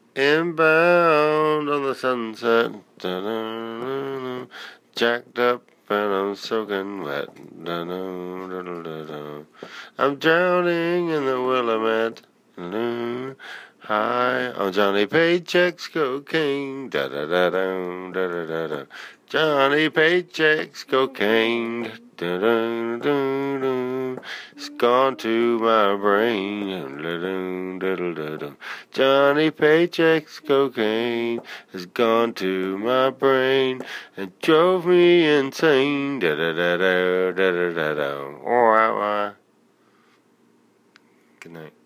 Inbound on the sunset, da-da-da-da, jacked up and I'm soaking wet. Da-da-da-da-da. I'm drowning in the Willamette. Hi, I'm Johnny Paychecks cocaine. Da-da-da-da, da-da-da-da. Johnny Paychecks cocaine. Da-da-da-da. It's gone to my brain. Da-da-da-da-da. Johnny Paychecks cocaine has gone to my brain and drove me insane. Da-da-da-da, da-da-da-da. Good night.